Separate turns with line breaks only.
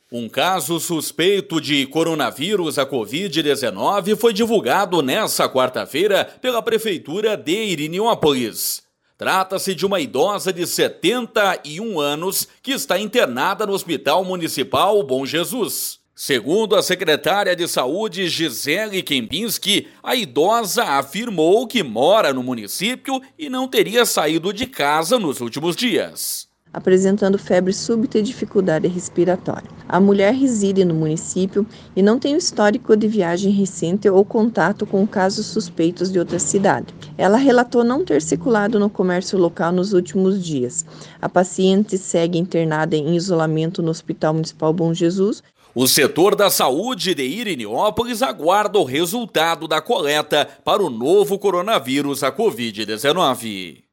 Um caso suspeito de coronavírus, a Covid-19, foi divulgado nesta quarta-feira pela Prefeitura de Irineópolis. Trata-se de uma idosa de 71 anos que está internada no Hospital Municipal Bom Jesus. Segundo a secretária de Saúde, Gisele Kempinski, a idosa afirmou que mora no município e não teria saído de casa nos últimos dias,
apresentando febre súbita e dificuldade respiratória. A mulher reside no município e não tem o histórico de viagem recente ou contato com casos suspeitos de outra cidade. Ela relatou não ter circulado no comércio local nos últimos dias. A paciente segue internada em isolamento no Hospital Municipal Bom Jesus.
O setor da saúde de Irineópolis aguarda o resultado da coleta para o novo coronavírus, a Covid-19.